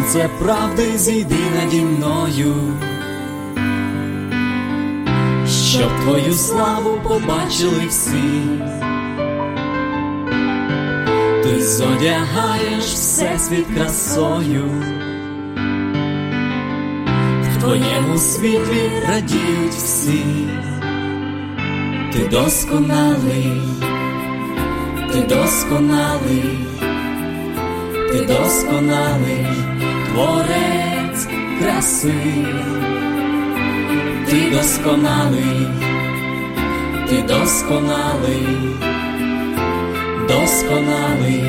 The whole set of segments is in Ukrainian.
Сонце правди зійди наді мною, щоб твою славу побачили всі. Ти зодягаєш всесвіт красою, в твоєму світлі радіють всі. Ти досконалий, ти досконалий, ти досконалий, творець краси. Ти досконалий, ти досконалий, досконалий,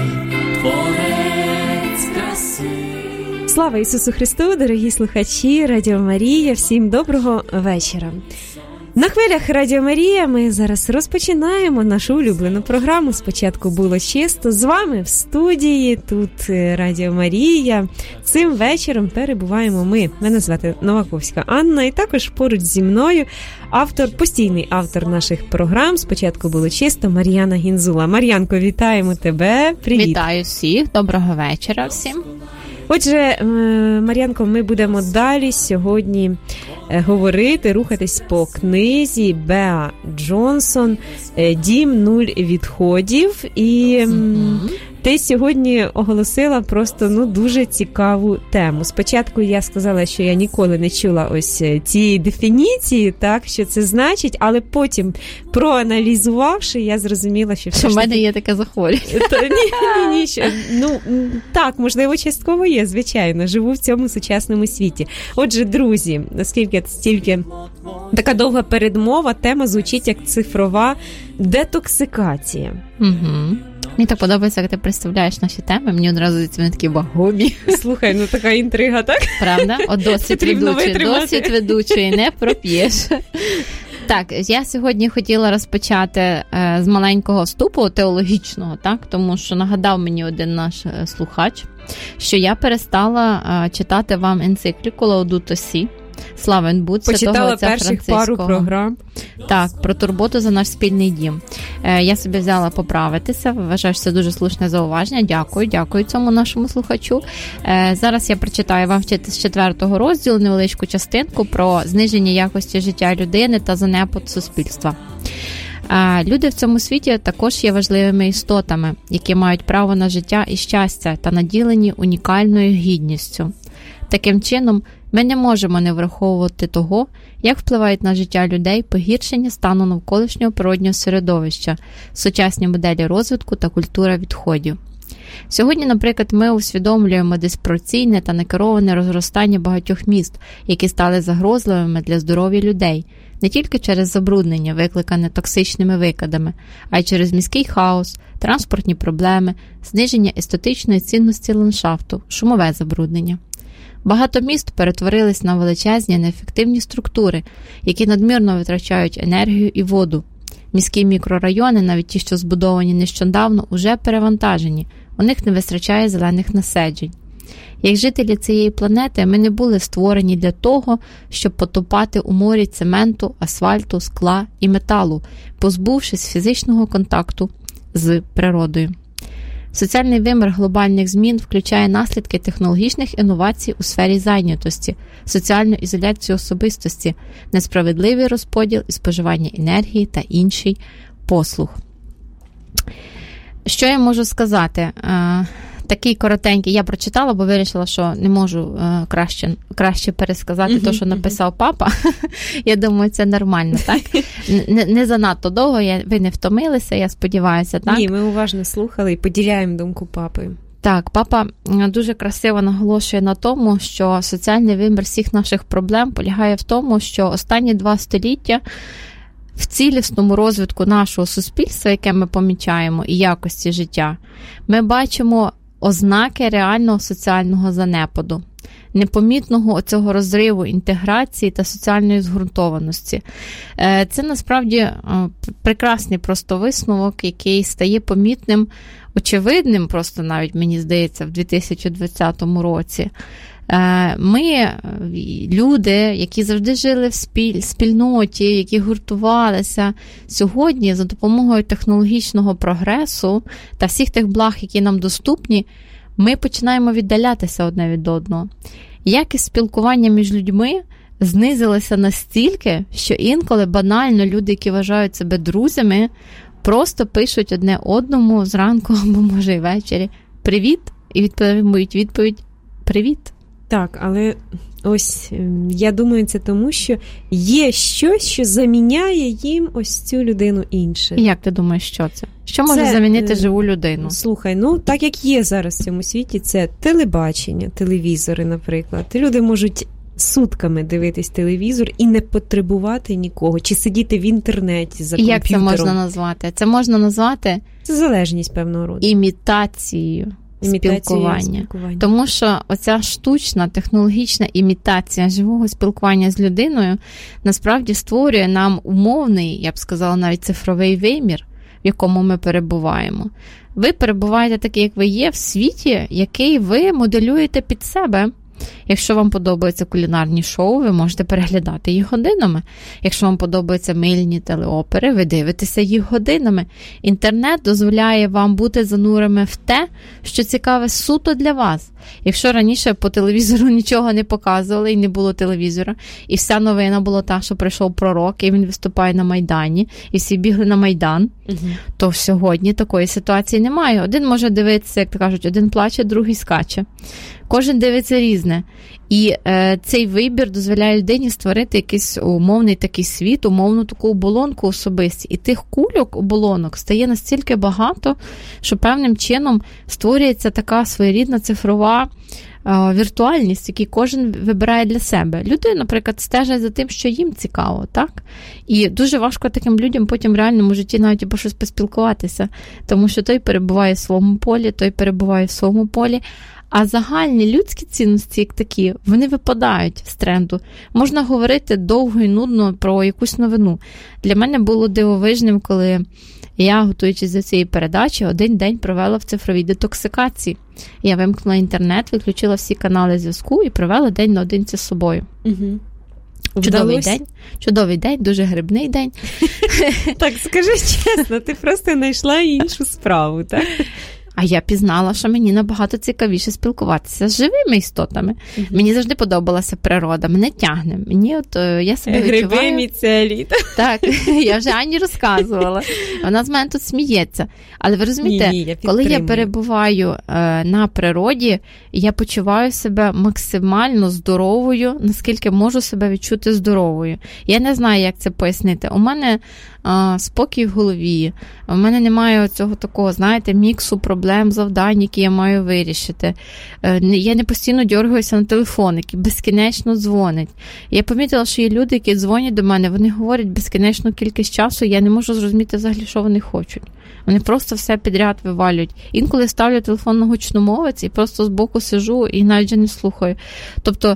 творець краси. Слава Ісусу Христу, дорогі слухачі Радіо Марія, всім доброго вечора. На хвилях Радіо Марія ми зараз розпочинаємо нашу улюблену програму «Спочатку було чисто». З вами в студії, тут Радіо Марія. Цим вечором перебуваємо ми. Мене звати Новаковська Анна, і також поруч зі мною постійний автор наших програм «Спочатку було чисто» Мар'яна Гінзула. Мар'янко, вітаємо тебе. Привіт. Вітаю всіх, доброго вечора всім. Отже, Мар'янко, ми будемо далі сьогодні говорити, рухатись по книзі Беа Джонсон «Дім 0 відходів». І ти сьогодні оголосила просто дуже цікаву тему. Спочатку я сказала, що я ніколи не чула ось цієї дефініції, так, що це значить, але потім, проаналізувавши, я зрозуміла, що в мене є таке захворювання. Ні, так, можливо, частково є, звичайно, живу в цьому сучасному світі. Отже, друзі, оскільки стільки така довга передмова, тема звучить як цифрова детоксикація. Угу. Мені так подобається, як ти представляєш наші теми, мені одразу вони такі вагомі. Слухай, така інтрига, так? Правда? От досвід ведучої не проп'єш. Так, я сьогодні хотіла розпочати з маленького вступу теологічного, так? Тому що нагадав мені один наш слухач, що я перестала читати вам енцикліку Лаудато Сі. Славен будь святого отця Франциского. Почитала перших пару програм. Так, про турботу за наш спільний дім. Я собі взяла поправитися, вважаю, що це дуже слушне зауваження. Дякую цьому нашому слухачу. Зараз я прочитаю вам з 4-го розділу невеличку частинку про зниження якості життя людини та занепад суспільства. Люди в цьому світі також є важливими істотами, які мають право на життя і щастя та наділені унікальною гідністю. Таким чином, ми не можемо не враховувати того, як впливають на життя людей погіршення стану навколишнього природнього середовища, сучасні моделі розвитку та культура відходів. Сьогодні, наприклад, ми усвідомлюємо диспропорційне та некероване розростання багатьох міст, які стали загрозливими для здоров'я людей, не тільки через забруднення, викликане токсичними викидами, а й через міський хаос, транспортні проблеми, зниження естетичної цінності ландшафту, шумове забруднення. Багато міст перетворились на величезні неефективні структури, які надмірно витрачають енергію і воду. Міські мікрорайони, навіть ті, що збудовані нещодавно, уже перевантажені, у них не вистачає зелених насаджень. Як жителі цієї планети, ми не були створені для того, щоб потопати у морі цементу, асфальту, скла і металу, позбувшись фізичного контакту з природою. Соціальний вимір глобальних змін включає наслідки технологічних інновацій у сфері зайнятості, соціальну ізоляцію особистості, несправедливий розподіл і споживання енергії та інший послуг. Що я можу сказати? Такий коротенький, я прочитала, бо вирішила, що не можу краще пересказати те, що написав папа. Я думаю, це нормально, так? Не занадто довго, ви не втомилися, я сподіваюся, так? Ні, ми уважно слухали і поділяємо думку папи. Так, папа дуже красиво наголошує на тому, що соціальний вимір всіх наших проблем полягає в тому, що останні 2 століття в цілісному розвитку нашого суспільства, яке ми помічаємо, і якості життя, ми бачимо ознаки реального соціального занепаду, непомітного оцього розриву інтеграції та соціальної згуртованості. Це насправді прекрасний просто висновок, який стає помітним, очевидним, просто навіть, мені здається, в 2020 році. Ми, люди, які завжди жили в спільноті, які гуртувалися, сьогодні за допомогою технологічного прогресу та всіх тих благ, які нам доступні, ми починаємо віддалятися одне від одного. Якість спілкування між людьми знизилася настільки, що інколи банально люди, які вважають себе друзями, просто пишуть одне одному зранку або, може, і ввечері «Привіт!» і відповідають відповідь «Привіт!». Так, але ось я думаю, це тому, що є щось, що заміняє їм ось цю людину інше. І як ти думаєш, що це? Що може замінити живу людину? Слухай, так як є зараз в цьому світі, це телебачення, телевізори, наприклад. Люди можуть сутками дивитись телевізор і не потребувати нікого, чи сидіти в інтернеті за комп'ютером. Як це можна назвати? Це можна назвати... Це залежність певного роду. Імітацією спілкування. Тому що оця штучна, технологічна імітація живого спілкування з людиною насправді створює нам умовний, я б сказала, навіть цифровий вимір, в якому ми перебуваємо. Ви перебуваєте такий, як ви є, в світі, який ви моделюєте під себе. Якщо вам подобаються кулінарні шоу, ви можете переглядати їх годинами. Якщо вам подобаються мильні телеопери, ви дивитеся їх годинами. Інтернет дозволяє вам бути занурими в те, що цікаве суто для вас. Якщо раніше по телевізору нічого не показували і не було телевізора, і вся новина була та, що прийшов пророк, і він виступає на Майдані, і всі бігли на Майдан, то сьогодні такої ситуації немає. Один може дивитися, як то кажуть, один плаче, другий скаче. Кожен дивиться різне. І цей вибір дозволяє людині створити якийсь умовний такий світ, умовну таку оболонку особисті. І тих кульок, оболонок стає настільки багато, що певним чином створюється така своєрідна цифрова віртуальність, яку кожен вибирає для себе. Люди, наприклад, стежать за тим, що їм цікаво, так? І дуже важко таким людям потім в реальному житті навіть або щось поспілкуватися, тому що той перебуває в своєму полі, той перебуває в своєму полі, а загальні людські цінності, як такі, вони випадають з тренду. Можна говорити довго і нудно про якусь новину. Для мене було дивовижним, коли я, готуючись до цієї передачі, один день провела в цифровій детоксикації. Я вимкнула інтернет, виключила всі канали зв'язку і провела день наодинці з собою. Угу. Чудовий день, дуже грибний день. Так, скажи чесно, ти просто знайшла іншу справу, так? А я пізнала, що мені набагато цікавіше спілкуватися з живими істотами. Мені завжди подобалася природа, мене тягне. Мені я себе відчуваю... Гриби міцелій. Так, я вже Ані розказувала. Вона з мене тут сміється. Але ви розумієте, коли я перебуваю на природі, я почуваю себе максимально здоровою, наскільки можу себе відчути здоровою. Я не знаю, як це пояснити. У мене спокій в голові, у мене немає цього такого, знаєте, міксу проблем, завдань, які я маю вирішити. Я не постійно дергаюся на телефон, який безкінечно дзвонить. Я помітила, що є люди, які дзвонять до мене, вони говорять безкінечну кількість часу, я не можу зрозуміти взагалі, що вони хочуть. Вони просто все підряд вивалюють. Інколи ставлю телефон на гучномовець і просто збоку сижу і навіть вже не слухаю. Тобто,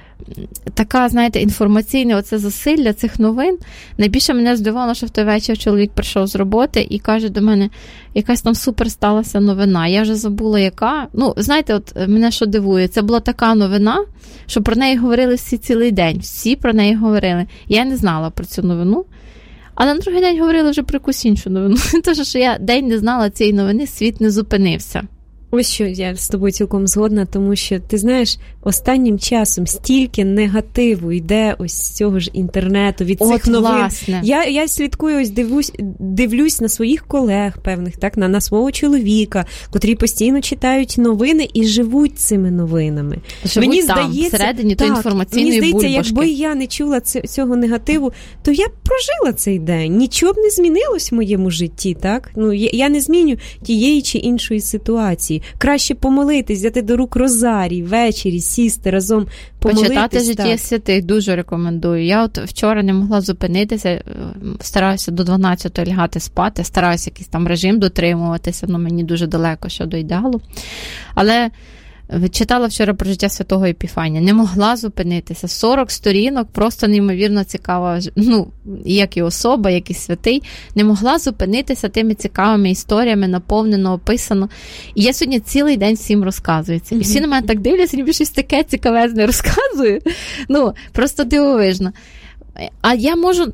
така, знаєте, інформаційне оце засилля цих новин. Найбільше мене здивувало, що в той вечір чоловік прийшов з роботи і каже до мене, якась там супер сталася новина. Я вже забула, яка. Ну, знаєте, от мене що дивує, це була така новина, що про неї говорили всі цілий день. Всі про неї говорили. Я не знала про цю новину. А на другий день говорили вже про якусь іншу новину. Тож, що я день не знала цієї новини, світ не зупинився. Ось що, я з тобою цілком згодна, тому що, ти знаєш, останнім часом стільки негативу йде ось з цього ж інтернету, від цих новин. Власне. Я слідкую, ось дивлюсь на своїх колег певних, так, на свого чоловіка, котрі постійно читають новини і живуть цими новинами. Живуть мені там, здається, всередині тої інформаційної бульбашки. Мені здається, якби я не чула цього негативу, то я б прожила цей день. Нічого б не змінилось в моєму житті, так? Ну, я не зміню тієї чи іншої ситуації. Краще помолитись, взяти до рук розарій, ввечері, сісти разом, помолитись. Почитати життя святих дуже рекомендую. Я от вчора не могла зупинитися, стараюся до 12 лягати спати, стараюся якийсь там режим дотримуватися, але мені дуже далеко ще до ідеалу. Але читала вчора про життя святого Епіфанія. Не могла зупинитися. 40 сторінок, просто неймовірно цікава, ну, як і особа, як і святий. Не могла зупинитися тими цікавими історіями, наповнено, описано. І я сьогодні цілий день всім розказую це. І всі на мене так дивляться, ніби щось таке цікавезне розказую. Ну, просто дивовижно. а я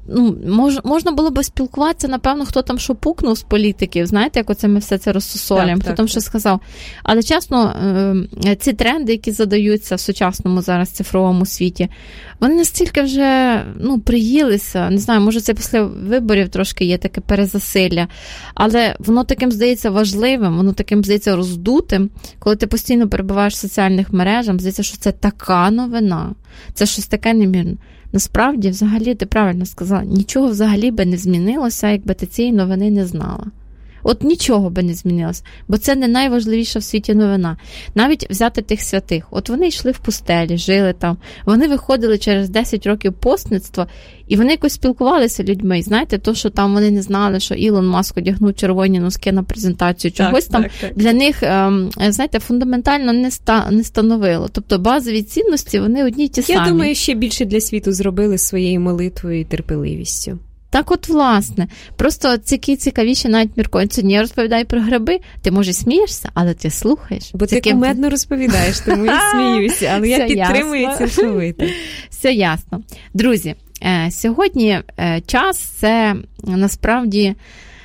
можна було би спілкуватися, напевно, хто там що пукнув з політиків, знаєте, як оце ми все це розсусолюємо, хто там що сказав. Але чесно, ці тренди, які задаються в сучасному зараз цифровому світі, вони настільки вже, приїлися, не знаю, може це після виборів трошки є таке перезасилля, але воно таким здається важливим, воно таким здається роздутим, коли ти постійно перебуваєш в соціальних мережах, здається, що це така новина, це щось таке немірне. Насправді, взагалі, ти правильно сказала, нічого взагалі би не змінилося, якби ти цієї новини не знала. От нічого би не змінилося, бо це не найважливіша в світі новина. Навіть взяти тих святих. От вони йшли в пустелі, жили там, вони виходили через 10 років постництва, і вони якось спілкувалися з людьми. І знаєте, то, що там вони не знали, що Ілон Маск одягнув червоні носки на презентацію, чогось так. Для них, знаєте, фундаментально не становило. Тобто базові цінності, вони одні й ті самі. Я думаю, ще більше для світу зробили своєю молитвою і терпеливістю. Так от, власне, просто цікавіше навіть міркують. Сьогодні я розповідаю про гриби, ти, може, смієшся, але ти слухаєш. Бо ти кумедно розповідаєш, тому я сміюся, але я підтримую цілковито. Все ясно. Друзі, сьогодні час – це насправді,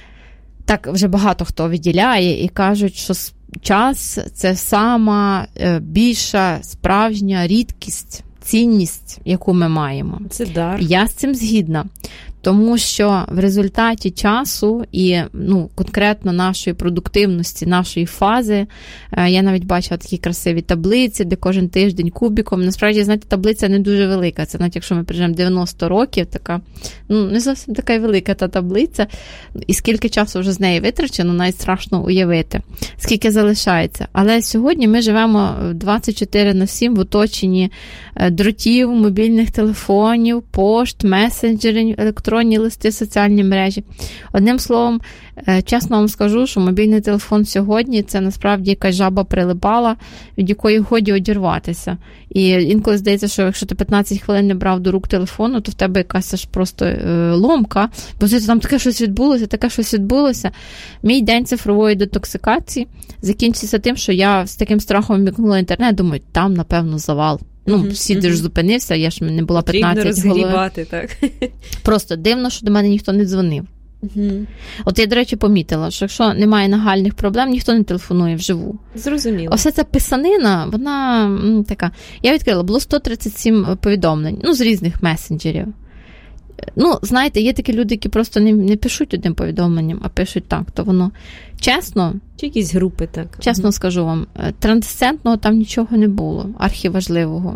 так вже багато хто виділяє і кажуть, що час – це сама більша справжня рідкість, цінність, яку ми маємо. Це дар. Я з цим згідна. Тому що в результаті часу і конкретно нашої продуктивності, нашої фази, я навіть бачила такі красиві таблиці, де кожен тиждень кубіком. Насправді, знаєте, таблиця не дуже велика. Це навіть якщо ми прижимо 90 років, така, не зовсім така велика та таблиця. І скільки часу вже з неї витрачено, навіть страшно уявити, скільки залишається. Але сьогодні ми живемо 24/7 в оточенні дротів, мобільних телефонів, пошт, месенджерів, електронні листи, соціальні мережі. Одним словом, чесно вам скажу, що мобільний телефон сьогодні – це насправді якась жаба прилипала, від якої годі одірватися. І інколи здається, що якщо ти 15 хвилин не брав до рук телефону, то в тебе якась аж просто ломка, бо там таке щось відбулося. Мій день цифрової детоксикації закінчився тим, що я з таким страхом вмикнула інтернет, думаю, там, напевно, завал. Всі ж зупинився, я ж не була 15 хвилин. Так. Просто дивно, що до мене ніхто не дзвонив. От я, до речі, помітила, що якщо немає нагальних проблем, ніхто не телефонує вживу. Зрозуміло. Ось ця писанина, вона така. Я відкрила, було 137 повідомлень, з різних месенджерів. Знаєте, є такі люди, які просто не пишуть одним повідомленням, а пишуть так, то воно чесно. Чи якісь групи, так. Чесно скажу вам, трансцендентного там нічого не було, архіважливого.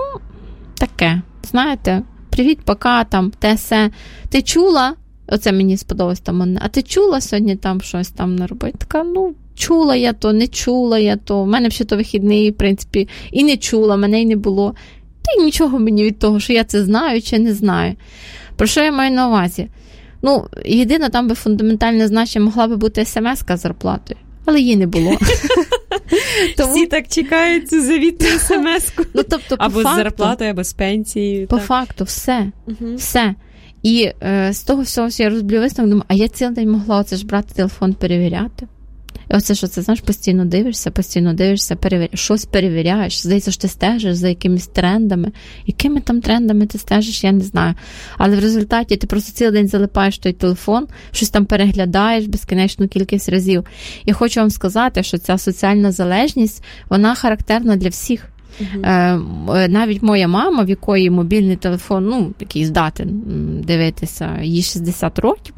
Таке, знаєте, привіт, пока, там, те се. Ти чула? Оце мені сподобалось там, а ти чула сьогодні там щось там на роботі? Така, чула я то, не чула я то, в мене ще то вихідний, в принципі, і не чула, мене й не було. Та й нічого мені від того, що я це знаю чи не знаю. Про що я маю на увазі? Єдине, там би фундаментальне значення могла би бути смс-ка з зарплатою, але її не було. Всі так чекають цю завітну смс-ку. Або з зарплатою, або з пенсією. По факту, все. Все. І з того всього я розблю висновок, думаю, а я цілий день могла оце ж брати телефон, перевіряти. І оце, що це, знаєш, постійно дивишся, щось перевіряєш. Здається, що ти стежиш за якимись трендами. Якими там трендами ти стежиш, я не знаю. Але в результаті ти просто цілий день залипаєш в той телефон, щось там переглядаєш безкінечну кількість разів. І хочу вам сказати, що ця соціальна залежність, вона характерна для всих. Навіть моя мама, в якої мобільний телефон, який здатен дивитися, їй 60 років,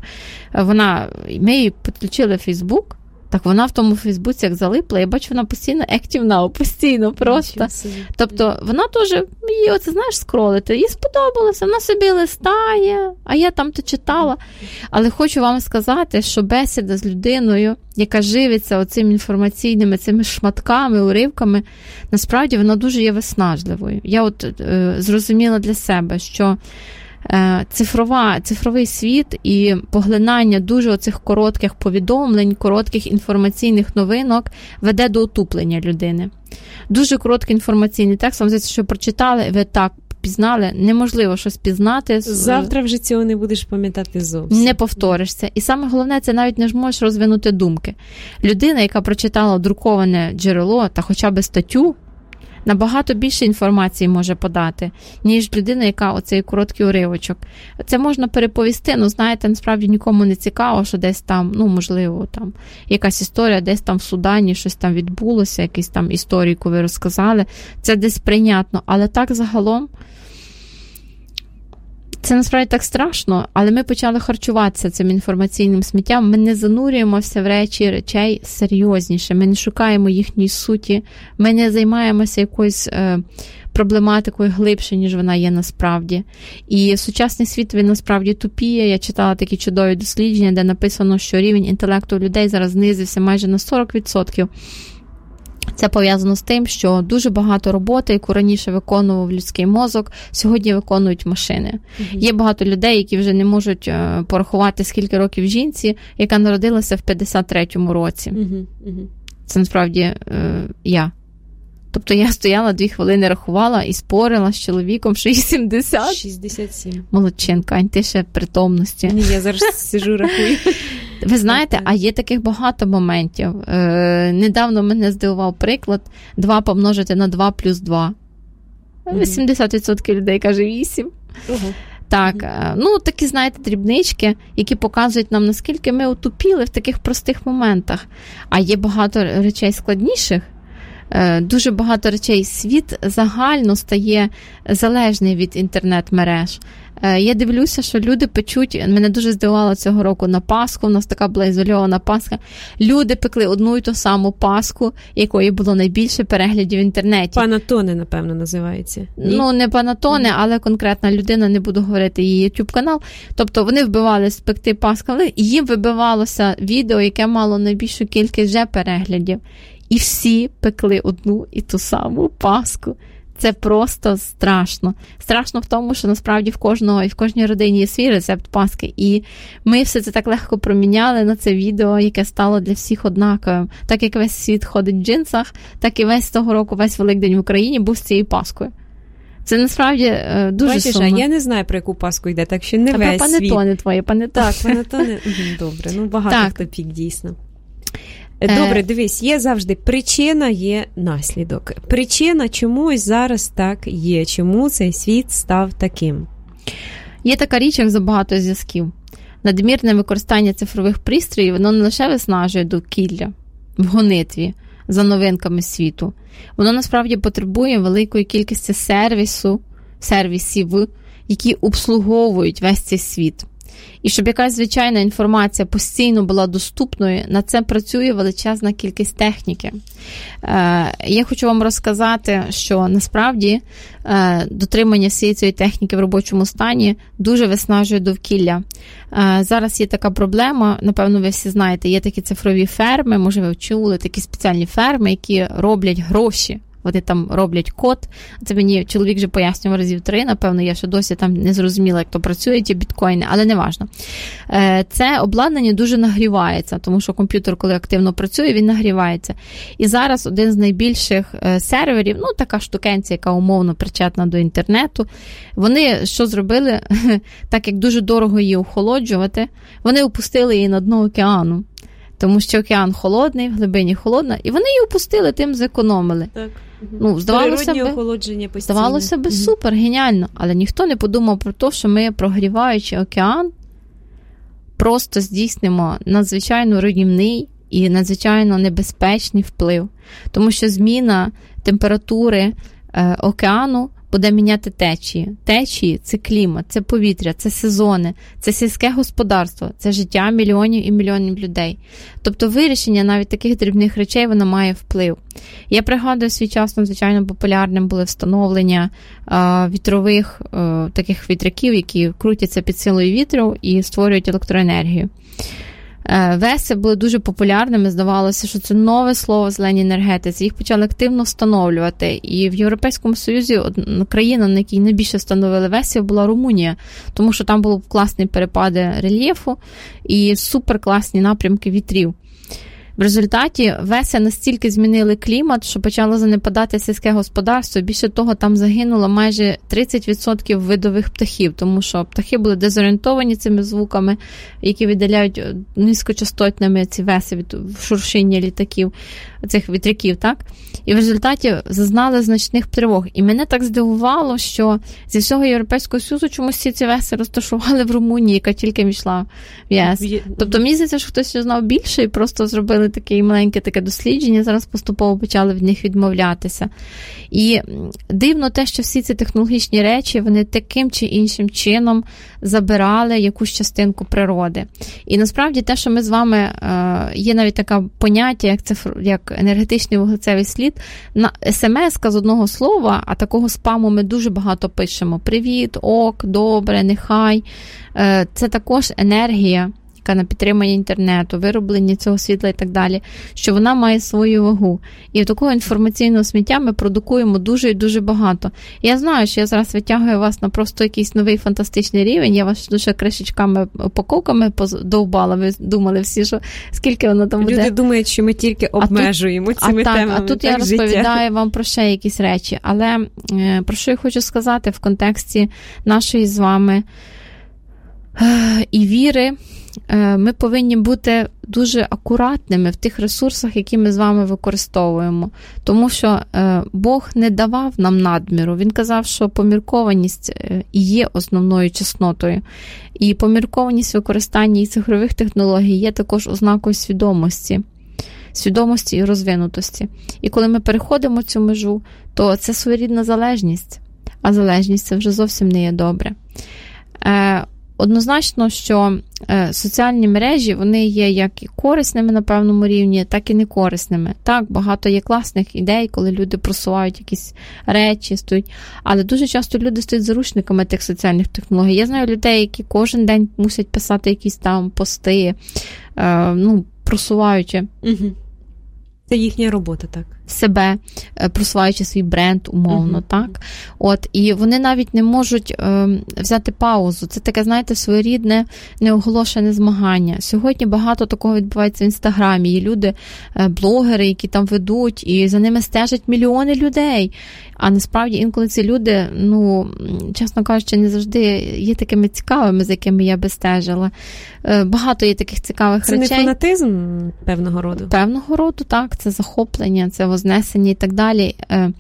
ми їй підключили Фейсбук, так вона в тому Фейсбуці як залипла, я бачу, вона постійно активна, постійно просто. Тобто вона теж, її оце, знаєш, скролити, їй сподобалося, вона собі листає, а я там то читала. Але хочу вам сказати, що бесіда з людиною, яка живиться оцими інформаційними, цими шматками, уривками, насправді вона дуже є виснажливою. Я зрозуміла для себе, що цифровий світ і поглинання дуже оцих коротких повідомлень, коротких інформаційних новинок веде до отуплення людини. Дуже короткий інформаційний текст, вам здається, що прочитали, ви так пізнали, неможливо щось пізнати. Завтра вже цього не будеш пам'ятати зовсім. Не повторишся. І саме головне, це навіть не можеш розвинути думки. Людина, яка прочитала друковане джерело та хоча б статтю, набагато більше інформації може подати, ніж людина, яка оцей короткий уривочок. Це можна переповісти, знаєте, насправді нікому не цікаво, що десь там, можливо, там якась історія, десь там в Судані щось там відбулося, якусь там історію, яку ви розказали. Це десь прийнятно, але так загалом це насправді так страшно, але ми почали харчуватися цим інформаційним сміттям. Ми не занурюємося в речей серйозніше, ми не шукаємо їхньої суті, ми не займаємося якоюсь проблематикою глибше, ніж вона є насправді. І сучасний світ, він насправді тупіє. Я читала такі чудові дослідження, де написано, що рівень інтелекту людей зараз знизився майже на 40%. Це пов'язано з тим, що дуже багато роботи, яку раніше виконував людський мозок, сьогодні виконують машини. Є багато людей, які вже не можуть порахувати, скільки років жінці, яка народилася в 53-му році. Це насправді я. Тобто я стояла 2 хвилини, рахувала і спорила з чоловіком, що їй 70. 67. Молодчинка, Ань, ти ще плитомності. Ні, я зараз сиджу, рахую. Ви знаєте, а є таких багато моментів. Недавно мене здивував приклад 2 помножити на 2 плюс 2. 80% людей каже 8. Так, такі, знаєте, дрібнички, які показують нам, наскільки ми отупіли в таких простих моментах. А є багато речей складніших. Дуже багато речей. Світ загально стає залежний від інтернет-мереж. Я дивлюся, що люди печуть, мене дуже здивувало цього року на Пасху, у нас така була ізольована Пасха. Люди пекли одну і ту саму Пасху, якої було найбільше переглядів в інтернеті. Панатоне, напевно, називається. Ні? Не Панатоне, але конкретна людина, не буду говорити її YouTube-канал. Тобто вони вбивали спекти Пасху, але їм вибивалося відео, яке мало найбільшу кількість вже переглядів. І всі пекли одну і ту саму Пасху. Це просто страшно. Страшно в тому, що насправді в кожній родині є свій рецепт Пасхи. І ми все це так легко проміняли на це відео, яке стало для всіх однаковим. Так як весь світ ходить в джинсах, так і весь того року, весь Великдень в Україні був з цією Пасхою. Це насправді дуже сумно. А я не знаю, про яку Пасху йде, так що не весь світ. Панетони твої, панетони. Так, панетони. Добре, багато хто пік, дійсно. Добре, дивись, є завжди причина, є наслідок. Причина чомусь зараз так є. Чому цей світ став таким? Є така річ, як забагато зв'язків. Надмірне використання цифрових пристроїв, воно не лише виснажує довкілля в гонитві за новинками світу. Воно насправді потребує великої кількості сервісів, які обслуговують весь цей світ. І щоб якась звичайна інформація постійно була доступною, на це працює величезна кількість техніки. Я хочу вам розказати, що насправді дотримання всієї цієї техніки в робочому стані дуже виснажує довкілля. Зараз є така проблема, напевно, ви всі знаєте, є такі цифрові ферми, може ви чули, такі спеціальні ферми, які роблять гроші. Вони там роблять код. Це мені чоловік вже пояснював разів 3, напевно, я ще досі там не зрозуміла, як то працюють ті біткоїни, але не важно. Це обладнання дуже нагрівається, тому що комп'ютер, коли активно працює, він нагрівається. І зараз один з найбільших серверів, така штукенція, яка умовно причетна до інтернету, вони що зробили? Так як дуже дорого її охолоджувати, вони опустили її на дно океану. Тому що океан холодний, в глибині холодна, і вони її опустили, тим зекономили. Так. Здавалося би, супер, геніально. Але ніхто не подумав про те, що ми, прогріваючи океан, просто здійснимо надзвичайно руйнівний і надзвичайно небезпечний вплив. Тому що зміна температури океану буде міняти течії. Течії – це клімат, це повітря, це сезони, це сільське господарство, це життя мільйонів і мільйонів людей. Тобто вирішення навіть таких дрібних речей, воно має вплив. Я пригадую, свій час надзвичайно популярним були встановлення вітрових таких вітряків, які крутяться під силою вітру і створюють електроенергію. ВЕСи були дуже популярними, здавалося, що це нове слово в зеленій енергетиці. Їх почали активно встановлювати. І в Європейському Союзі країна, на якій найбільше встановили ВЕСів, була Румунія. Тому що там були класні перепади рельєфу і суперкласні напрямки вітрів. В результаті ВЕСи настільки змінили клімат, що почало занепадати сільське господарство. Більше того, там загинуло майже 30% видових птахів, тому що птахи були дезорієнтовані цими звуками, які видаляють низькочастотними ці ВЕСи від шуршіння літаків, цих вітряків, так? І в результаті зазнали значних тривог. І мене так здивувало, що зі всього Європейського Союзу чомусь ці ВЕСи розташували в Румунії, яка тільки війшла в ЄС. Тобто мені здається, що хтось знав більше і просто зробили таке маленьке таке дослідження, зараз поступово почали від них відмовлятися. І дивно те, що всі ці технологічні речі, вони таким чи іншим чином забирали якусь частинку природи. І насправді те, що ми з вами, є навіть таке поняття, як енергетичний вуглецевий слід, на смс-ка з одного слова, а такого спаму ми дуже багато пишемо. Привіт, ок, добре, нехай. Це також енергія, яка на підтримання інтернету, вироблення цього світла і так далі, що вона має свою вагу. І такого інформаційного сміття ми продукуємо дуже і дуже багато. І я знаю, що я зараз витягую вас на просто якийсь новий фантастичний рівень, я вас дуже кришечками, упаковками довбала, ви думали всі, що скільки воно там буде. Люди думають, що ми тільки обмежуємо цими темами. А тут я розповідаю вам про ще якісь речі. Але про що я хочу сказати в контексті нашої з вами і віри, ми повинні бути дуже акуратними в тих ресурсах, які ми з вами використовуємо. Тому що Бог не давав нам надміру. Він казав, що поміркованість і є основною чеснотою. І поміркованість використання і цифрових технологій є також ознакою свідомості і розвинутості. І коли ми переходимо цю межу, то це своєрідна залежність. А залежність – це вже зовсім не є добре. Однозначно, що соціальні мережі, вони є як і корисними на певному рівні, так і некорисними. Так, багато є класних ідей, коли люди просувають якісь речі, стоять, але дуже часто люди стають заручниками тих соціальних технологій. Я знаю людей, які кожен день мусять писати якісь там пости, просуваючи. Угу. Це їхня робота, так. Себе, просуваючи свій бренд, умовно, так? От, і вони навіть не можуть взяти паузу. Це таке, знаєте, своєрідне, неоголошене змагання. Сьогодні багато такого відбувається в Інстаграмі. Є люди, блогери, які там ведуть, і за ними стежать мільйони людей. А насправді інколи ці люди, чесно кажучи, не завжди є такими цікавими, за якими я би стежила. Багато є таких цікавих речей. Це не фанатизм певного роду? Певного роду, так. Це захоплення, це вознесення і так далі.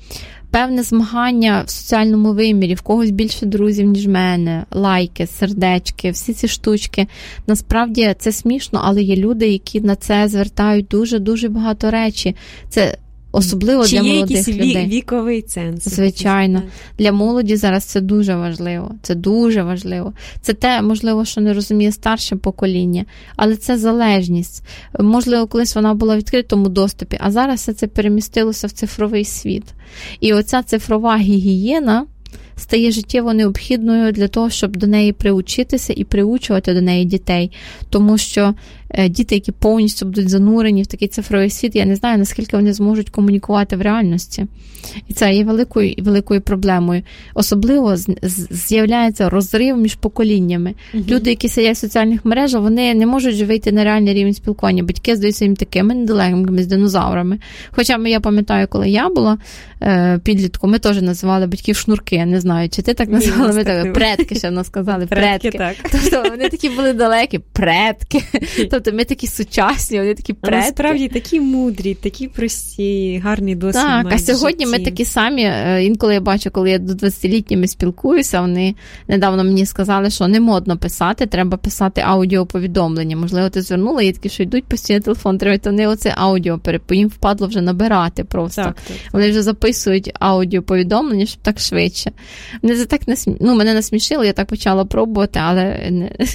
Певне змагання в соціальному вимірі, в когось більше друзів, ніж мене, лайки, сердечки, всі ці штучки. Насправді це смішно, але є люди, які на це звертають дуже-дуже багато речі. Це особливо для молодих людей. Чи є віковий ценз? Звичайно. Для молоді зараз це дуже важливо. Це дуже важливо. Це те, можливо, що не розуміє старше покоління, але це залежність. Можливо, колись вона була в відкритому доступі, а зараз все це перемістилося в цифровий світ. І оця цифрова гігієна стає життєво необхідною для того, щоб до неї приучитися і приучувати до неї дітей. Тому що діти, які повністю будуть занурені в такий цифровий світ, я не знаю, наскільки вони зможуть комунікувати в реальності. І це є великою проблемою. Особливо з'являється розрив між поколіннями. Люди, які сидять в соціальних мережах, вони не можуть вийти на реальний рівень спілкування. Батьки здаються їм такими недалекими з динозаврами. Хоча я пам'ятаю, коли я була підлітком, ми теж називали батьків шнурки. Не знаю, чи ти так називала? Ми так, предки ще в нас сказали. Предки. Так. Тобто вони такі були далекі. Предки. Тобто ми такі сучасні, вони такі предки. Насправді такі мудрі, такі прості, гарні досвід мають. Так, а сьогодні ми такі самі. Інколи я бачу, коли я до 20-літніми спілкуюся, вони недавно мені сказали, що не модно писати, треба писати аудіоповідомлення. Можливо, ти звернула, є такі, що йдуть постійно телефон, треба, то вони оце аудіо, їм впадло вже набирати просто. Так. Вони вже записують аудіоповідомлення, щоб так швидше. Мене це так мене насмішило, я так почала пробувати, але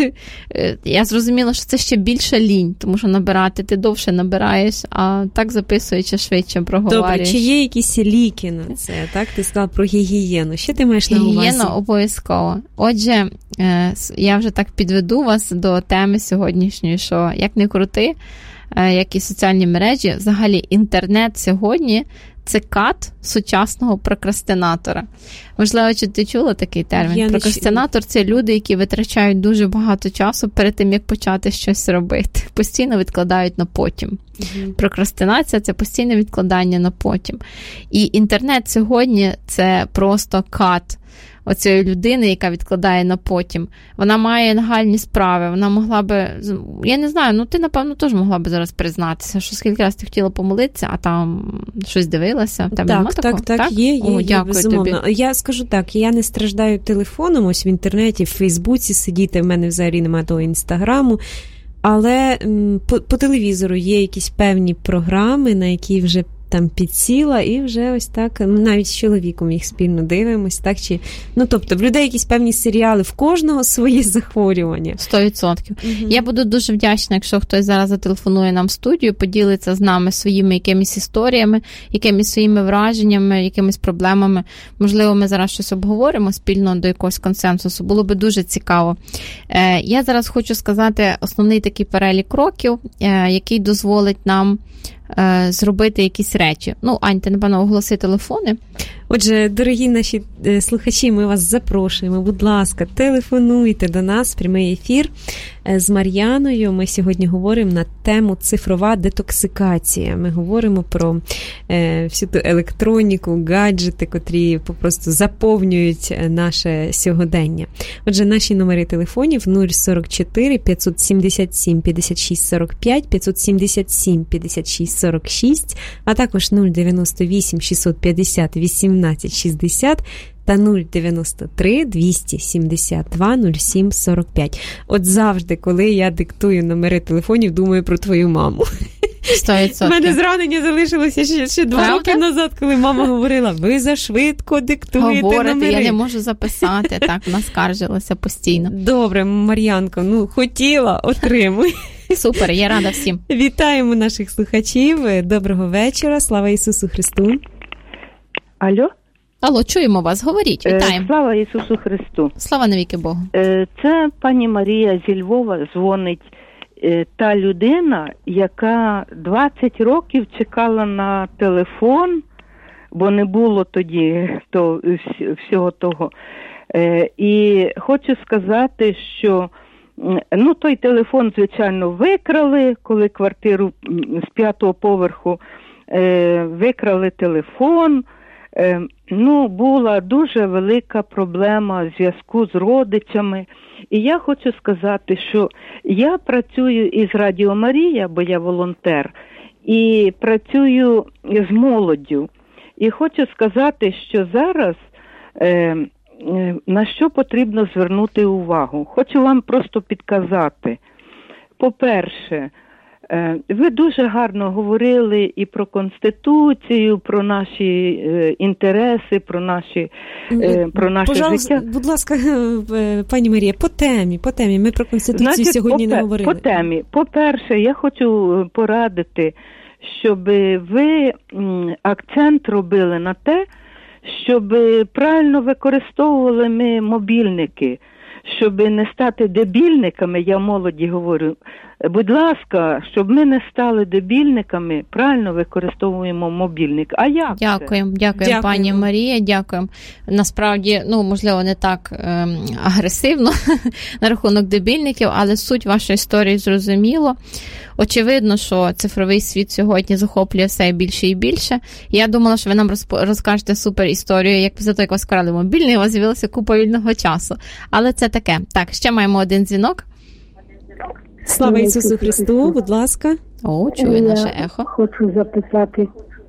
я зрозуміла, що це ще більше лінь, тому що набирати ти довше набираєш, а так записуючи швидше проговорюєш. Добре, чи є якісь ліки на це? Так, ти сказала про гігієну. Що ти маєш на увазі? Гігієна обов'язково. Отже, я вже так підведу вас до теми сьогоднішньої, що як не крути, як і соціальні мережі, взагалі інтернет сьогодні це кат сучасного прокрастинатора. Можливо, чи ти чула такий термін? Прокрастинатор – це люди, які витрачають дуже багато часу перед тим, як почати щось робити. Постійно відкладають на потім. Прокрастинація – це постійне відкладання на потім. І інтернет сьогодні – це просто кат оцієї людини, яка відкладає на потім. Вона має нагальні справи, вона могла би, я не знаю, ти, напевно, теж могла би зараз признатися, що скільки раз ти хотіла помолитися, а там щось дивилася. Так, є, безумовно. Тобі. Я скажу так, я не страждаю телефоном, ось в інтернеті, в Фейсбуці сидіти, в мене взагалі немає того Інстаграму, але по телевізору є якісь певні програми, на які вже там підсіла, і вже ось так, навіть з чоловіком їх спільно дивимось, так, чи, тобто, в людей якісь певні серіали, в кожного свої захворювання. 100%. Я буду дуже вдячна, якщо хтось зараз зателефонує нам в студію, поділиться з нами своїми якимись історіями, якимись своїми враженнями, якимись проблемами. Можливо, ми зараз щось обговоримо спільно до якогось консенсусу. Було би дуже цікаво. Я зараз хочу сказати основний такий перелік кроків, який дозволить нам зробити якісь речі. Ань, ти, напевно, оголоси телефони. Отже, дорогі наші слухачі, ми вас запрошуємо, будь ласка, телефонуйте до нас, прямий ефір з Мар'яною. Ми сьогодні говоримо на тему цифрова детоксикація. Ми говоримо про всю ту електроніку, гаджети, котрі просто заповнюють наше сьогодення. Отже, наші номери телефонів 044 577 56 45, 577 56 46, а також 098 650 18 60 та 093 272 07 45. От завжди, коли я диктую номери телефонів, думаю про твою маму. 100%. У мене зранення залишилося ще 2 роки назад, коли мама говорила, ви зашвидко диктуєте номери. Я не можу записати, так, вона скаржилася постійно. Добре, Мар'янко, хотіла, отримуй. Супер, я рада всім. Вітаємо наших слухачів. Доброго вечора. Слава Ісусу Христу. Алло, чуємо вас, говоріть, вітаємо. Слава Ісусу Христу. Слава навіки Богу. Це пані Марія зі Львова дзвонить. Та людина, яка 20 років чекала на телефон, бо не було тоді всього того. І хочу сказати, що той телефон, звичайно, викрали, коли квартиру з 5-го поверху викрали телефон. Була дуже велика проблема в зв'язку з родичами. І я хочу сказати, що я працюю із Радіо Марія, бо я волонтер, і працюю з молоддю. І хочу сказати, що зараз на що потрібно звернути увагу. Хочу вам просто підказати. По-перше, ви дуже гарно говорили і про Конституцію, про наші інтереси, про наше життя. Будь ласка, пані Марія, по темі. Ми про Конституцію сьогодні не говорили. По темі. По-перше, я хочу порадити, щоб ви акцент робили на те, щоб правильно використовували ми мобільники, щоб не стати дебільниками, я молоді говорю. Будь ласка, щоб ми не стали дебільниками, правильно використовуємо мобільник. А як це? Дякуємо, пані Марія, дякуємо. Насправді, можливо, не так агресивно на рахунок дебільників, але суть вашої історії зрозуміло. Очевидно, що цифровий світ сьогодні захоплює все більше і більше. Я думала, що ви нам розкажете супер історію, як після того, як вас вкрали мобільний, у вас з'явилося купа вільного часу. Але це таке. Так, ще маємо один дзвінок. Слава Ісусу Христу, будь ласка. О, чую наше ехо. Хочу запитати,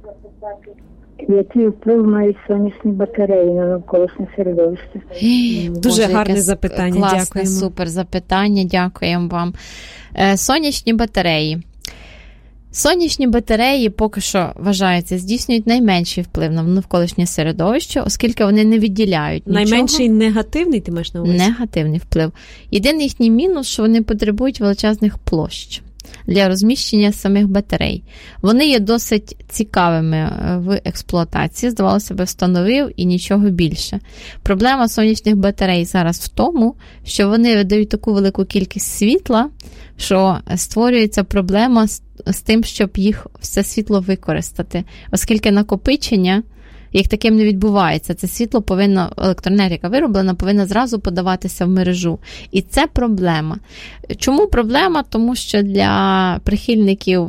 який вплив мають сонячні батареї на навколишнє середовище? Дуже гарне запитання, класне, дякуємо. Супер запитання, дякуємо вам. Сонячні батареї. Сонячні батареї поки що, вважається, здійснюють найменший вплив на навколишнє середовище, оскільки вони не відділяють нічого. Найменший негативний, ти маєш на увазі? Негативний вплив. Єдиний їхній мінус, що вони потребують величезних площ. для розміщення самих батарей. Вони є досить цікавими в експлуатації, здавалося б, встановив і нічого більше. Проблема сонячних батарей зараз в тому, що вони видають таку велику кількість світла, що створюється проблема з тим, щоб їх все світло використати, оскільки накопичення як таким не відбувається. Це світло повинно, електроенергія вироблена, повинна зразу подаватися в мережу. І це проблема. Чому проблема? Тому що для прихильників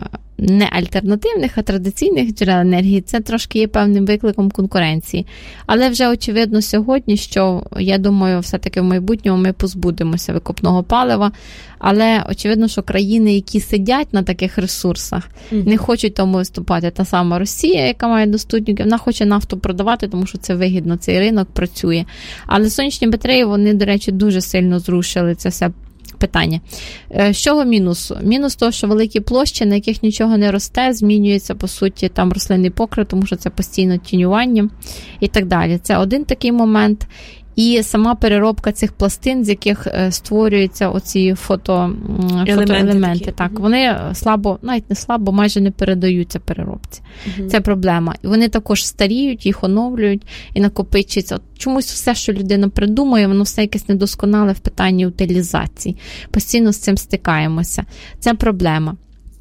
не альтернативних, а традиційних джерел енергії це трошки є певним викликом конкуренції. Але вже очевидно сьогодні, що, я думаю, все-таки в майбутньому ми позбудемося викопного палива. Але очевидно, що країни, які сидять на таких ресурсах, не хочуть тому виступати. Та сама Росія, яка має доступників, вона хоче нафту продавати, тому що це вигідно, цей ринок працює. Але сонячні батареї, вони, до речі, дуже сильно зрушили це все питання. З чого мінус? Мінус того, що великі площі, на яких нічого не росте, змінюється, по суті, там рослинний покрив, тому що це постійно тінювання і так далі. Це один такий момент. І сама переробка цих пластин, з яких створюються оці фотоелементи. Так, вони слабо, навіть не слабо, майже не передаються переробці. Це проблема. І вони також старіють, їх оновлюють і накопичуються. Чомусь все, що людина придумує, воно все якесь недосконале в питанні утилізації. Постійно з цим стикаємося. Це проблема.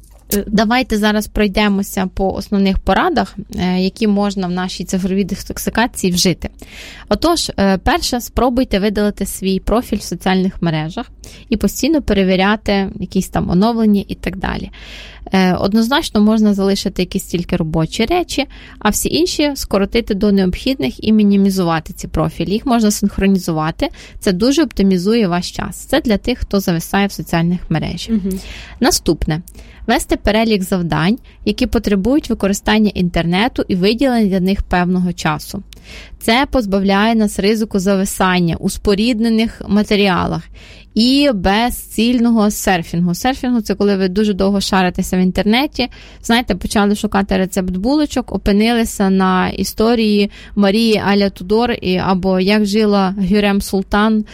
Давайте зараз пройдемося по основних порадах, які можна в нашій цифровій детоксикації вжити. Отож, перше, спробуйте видалити свій профіль в соціальних мережах і постійно перевіряти якісь там оновлення і так далі. Однозначно можна залишити якісь тільки робочі речі, а всі інші скоротити до необхідних і мінімізувати ці профілі. Їх можна синхронізувати. Це дуже оптимізує ваш час. Це для тих, хто зависає в соціальних мережах. Наступне. Вести перелік завдань, які потребують використання інтернету і виділення для них певного часу. Це позбавляє нас ризику зависання у споріднених матеріалах і безцільного серфінгу. Серфінгу – це коли ви дуже довго шаритеся в інтернеті, знаєте, почали шукати рецепт булочок, опинилися на історії Марії Аля Тудор або як жила Гюрем Султан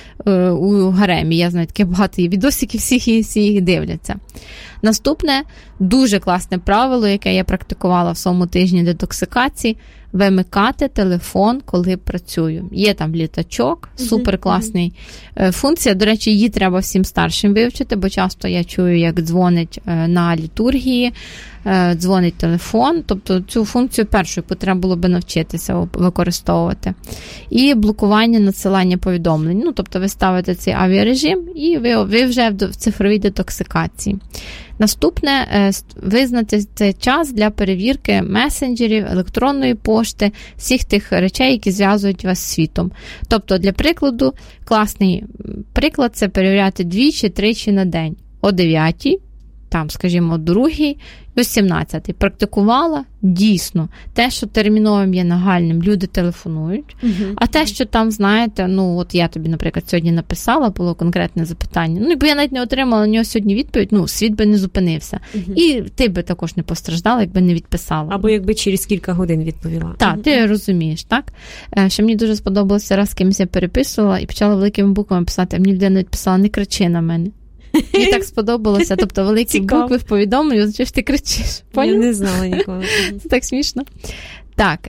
у гаремі. Я знаю, таке багато є відосиків, всі їх дивляться. Наступне, дуже класне правило, яке я практикувала в своєму тижні детоксикації – вимикати телефон, коли працюю. Є там літачок, суперкласний функція. До речі, її треба всім старшим вивчити, бо часто я чую, як дзвонить на літургії, дзвонить телефон. Тобто цю функцію першою потрібно було би навчитися використовувати. І блокування надсилання повідомлень. Тобто ви ставите цей авіарежим і ви вже в цифровій детоксикації. Наступне, визнати цей час для перевірки месенджерів, електронної пошти, всіх тих речей, які зв'язують вас з світом. Тобто, для прикладу, класний приклад – це перевіряти 2-3 на день. О 9, там, скажімо, о 2 і о 17. Практикувала дійсно. Те, що терміновим є нагальним, люди телефонують. А те, що там, знаєте, от я тобі, наприклад, сьогодні написала, було конкретне запитання. Бо я навіть не отримала на нього сьогодні відповідь, світ би не зупинився. І ти би також не постраждала, якби не відписала. Або якби через кілька годин відповіла. Так, ти розумієш, так? Що мені дуже сподобалося, раз з кимось я переписувала і почала великими буквами писати, а мені людина відписала: не кричи на мене. Мені так сподобалося, тобто великі букви в повідомленні, означає, що ти кричиш. Поняв? Я не знала ніколи. Це так смішно. Так,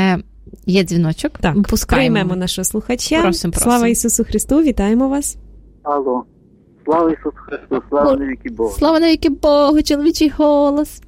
є дзвіночок. Так, приймемо нашого слухача. Просим. Слава Ісусу Христу, вітаємо вас. Алло. Слава Ісусу Христу, слава навіки Богу. Слава навіки Богу, чоловічий голос.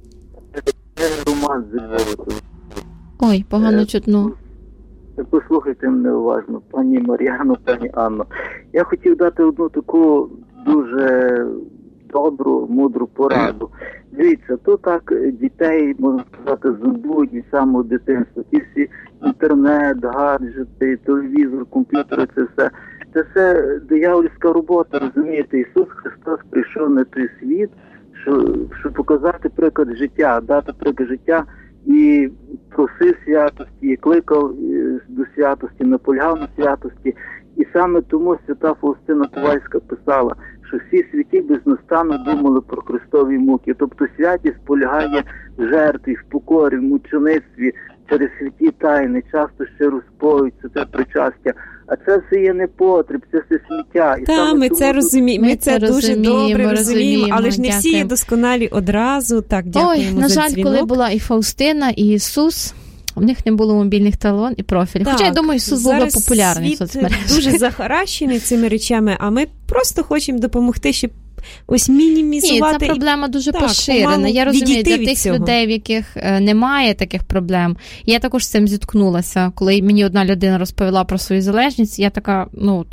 Роман Зельвова. Ой, погано чутно. Послухайте мене уважно, пані Мар'яно, пані Анно. Я хотів дати одну таку дуже добру, мудру пораду. Дивіться, то так дітей, можна сказати, зубують від самого дитинства. Ті всі інтернет, гаджети, телевізор, комп'ютери, це все диявольська робота, розумієте? Ісус Христос прийшов на той світ, щоб показати приклад життя, дати приклад життя, і просив святості, і кликав до святості, наполягав на святості. І саме тому свята Фаустина Ковальська писала, що всі святі безнастанно думали про Христові муки. Тобто святість полягає в жертві, в покорі, в мучеництві, через святі тайни, часто ще розпоють, це причастя. А це все є непотріб, це все сміття. Так, ми це розуміємо, ми це дуже добре розуміємо, але ж не всі є досконалі одразу. Так, дякуємо за на жаль, дзвінок. коли була і Фаустина, і Ісус, у них не було мобільних телефонів і профілів. Хоча, я думаю, Ісус був би популярний в соцмережах. Дуже захаращений цими речами, а ми просто хочемо допомогти, щоб ось мінімізувати. Ні, ця проблема дуже поширена. Я розумію, для тих людей, в яких немає таких проблем. Я також з цим зіткнулася. Коли мені одна людина розповіла про свою залежність, я така,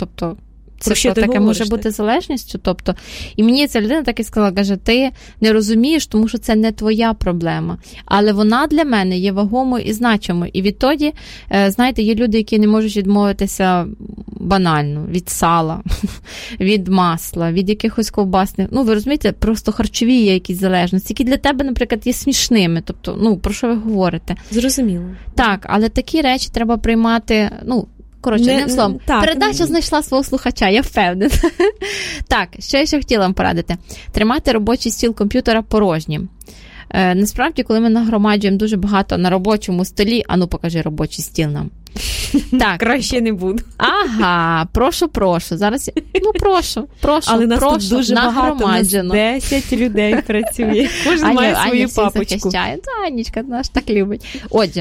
це що таке може бути залежністю? Тобто, і мені ця людина так і сказала, каже, ти не розумієш, тому що це не твоя проблема. Але вона для мене є вагомою і значимою. І відтоді, знаєте, є люди, які не можуть відмовитися банально від сала, від масла, від якихось ковбасних. Ви розумієте, просто харчові є якісь залежності, які для тебе, наприклад, є смішними. Тобто, про що ви говорите? Зрозуміло. Так, але такі речі треба приймати, одним словом, передача знайшла свого слухача, я впевнена. Так, що я ще хотіла вам порадити? Тримати робочий стіл комп'ютера порожнім. Насправді, коли ми нагромаджуємо дуже багато на робочому столі, покажи робочий стіл нам. Так. Краще не буду. Ага, прошу. Зараз, прошу. Але нас тут дуже багато, нас 10 людей працює. Кожен має свою папочку. Анічка наш так любить. Отже,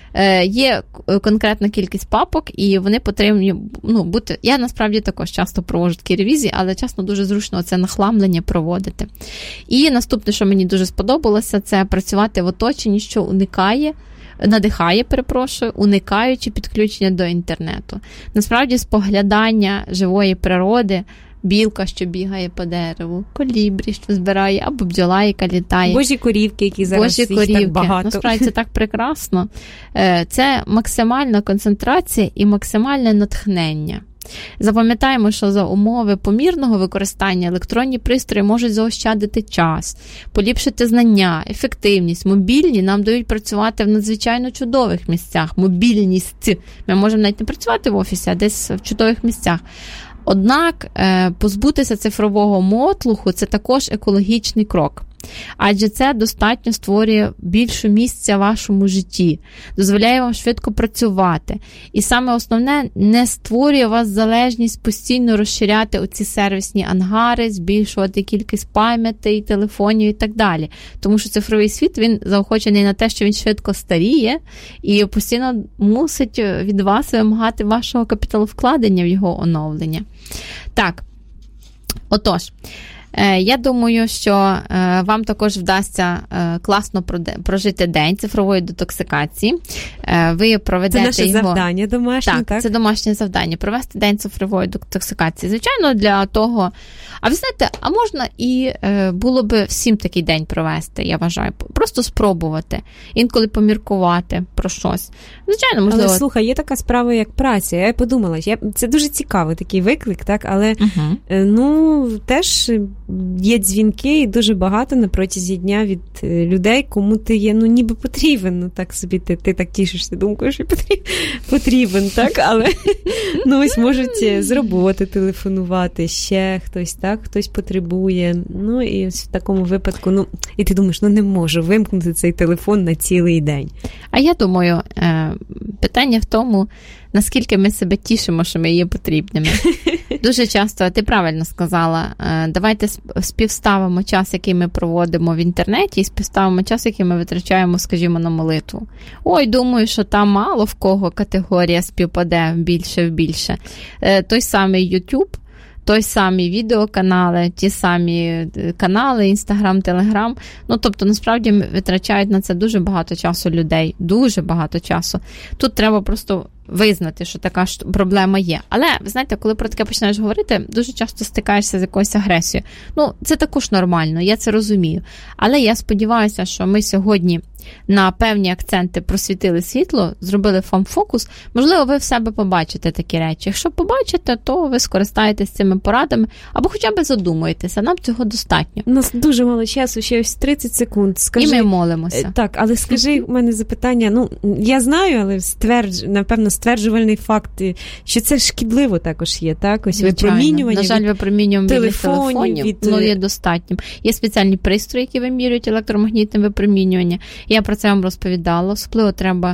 є конкретна кількість папок, і вони потрібні бути. Я насправді також часто проводжу такі ревізії, але чесно дуже зручно це нахламлення проводити. І наступне, що мені дуже сподобалося, це працювати в оточенні, що надихає, уникаючи підключення до інтернету. Насправді, споглядання живої природи, білка, що бігає по дереву, колібрі, що збирає, або бджола, яка літає. Божі корівки, які зараз їх так багато. Насправді, це так прекрасно. Це максимальна концентрація і максимальне натхнення. Запам'ятаємо, що за умови помірного використання електронні пристрої можуть заощадити час, поліпшити знання, ефективність. Мобільні нам дають працювати в надзвичайно чудових місцях. Мобільність. Ми можемо навіть не працювати в офісі, а десь в чудових місцях. Однак позбутися цифрового мотлуху – це також екологічний крок. Адже це достатньо створює більше місця в вашому житті, дозволяє вам швидко працювати. І саме основне, не створює вас залежність постійно розширяти оці сервісні ангари, збільшувати кількість пам'ятей, телефонів і так далі. Тому що цифровий світ, він заохочений на те, що він швидко старіє і постійно мусить від вас вимагати вашого капіталовкладення в його оновлення. Так, отож, я думаю, що вам також вдасться класно прожити день цифрової детоксикації. Ви проведете це наше завдання домашнє, так? Це домашнє завдання. Провести день цифрової детоксикації. Звичайно, для того... А ви знаєте, а можна і було би всім такий день провести, я вважаю. Просто спробувати. Інколи поміркувати про щось. Звичайно, можливо... Але, слухай, є така справа, як праця. Я подумала, це дуже цікавий такий виклик, так? Але, теж є дзвінки і дуже багато на протязі дня від людей, кому ти є, ніби потрібен. Так собі ти так тішишся думкою, що потрібен, так? Але, ось можуть з роботи телефонувати ще хтось, так? Хтось потребує. І в такому випадку, і ти думаєш, не можу вимкнути цей телефон на цілий день. А я думаю, питання в тому, наскільки ми себе тішимо, що ми є потрібними. Дуже часто, ти правильно сказала, давайте співставимо час, який ми проводимо в інтернеті, і співставимо час, який ми витрачаємо, скажімо, на молитву. Ой, думаю, що там мало в кого категорія співпаде в більше. Той самий YouTube, той самі відеоканали, ті самі канали, Інстаграм, Телеграм. Тобто, насправді, витрачають на це дуже багато часу людей. Дуже багато часу. Тут треба просто визнати, що така проблема є. Але, ви знаєте, коли про таке починаєш говорити, дуже часто стикаєшся з якоюсь агресією. Це також нормально, я це розумію. Але я сподіваюся, що ми сьогодні на певні акценти просвітили світло, зробили фан-фокус. Можливо, ви в себе побачите такі речі. Якщо побачите, то ви скористаєтесь цими порадами або хоча б задумуєтеся. Нам цього достатньо. У нас дуже мало часу, ще ось 30 секунд. Скажи, і ми молимося. Так, але скажи, у мене запитання. Я знаю, але напевно, стверджувальний факт, що це шкідливо також є, так? Ось випромінювання. На жаль, випромінювання телефонів є достатнім. Є спеціальні пристрої, які вимірюють електромагнітне випромінювання. Я про це вам розповідала. Особливо треба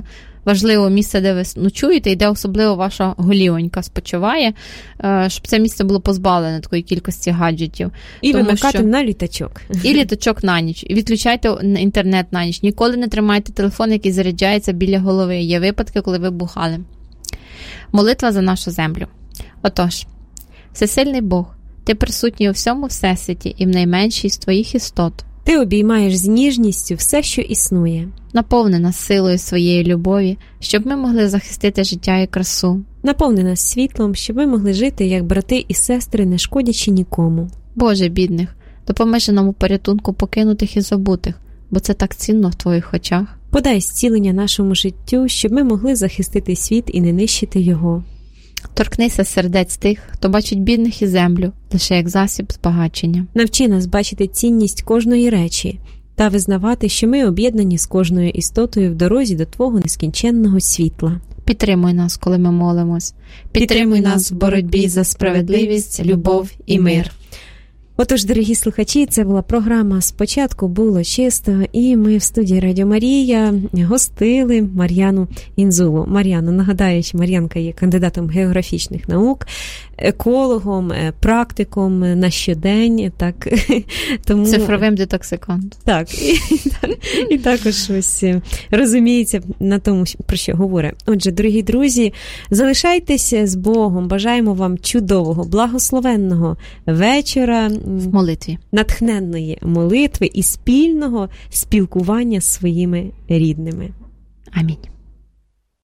важливо місце, де ви ночуєте, і де особливо ваша голівонька спочиває, щоб це місце було позбавлене такої кількості гаджетів. І вимикати на літачок. І літачок на ніч. І відключайте інтернет на ніч. Ніколи не тримайте телефон, який заряджається біля голови. Є випадки, коли ви бухали. Молитва за нашу землю. Отож, всесильний Бог, ти присутній у всьому всесвіті і в найменшій з твоїх істот. Ти обіймаєш з ніжністю все, що існує. Наповни нас силою своєї любові, щоб ми могли захистити життя і красу. Наповни нас світлом, щоб ми могли жити, як брати і сестри, не шкодячи нікому. Боже бідних, допоможи нам у порятунку покинутих і забутих, бо це так цінно в твоїх очах. Подай зцілення нашому життю, щоб ми могли захистити світ і не нищити його. Торкнися сердець тих, хто бачить бідних і землю, лише як засіб збагачення. Навчи нас бачити цінність кожної речі та визнавати, що ми об'єднані з кожною істотою в дорозі до Твого нескінченного світла. Підтримуй нас, коли ми молимось. Підтримуй нас в боротьбі за справедливість, любов і мир. Отож, дорогі слухачі, це була програма «Спочатку було чисто», і ми в студії Радіо Марія гостили Мар'яну Інзулу. Мар'яну, нагадаю, що Мар'янка є кандидатом географічних наук, екологом, практиком на щодень. Так, тому... Цифровим детоксикантом. Так, і також ось розуміється на тому, про що говорить. Отже, дорогі друзі, залишайтеся з Богом. Бажаємо вам чудового, благословенного вечора. В молитві. Натхненної молитви і спільного спілкування з своїми рідними. Амінь.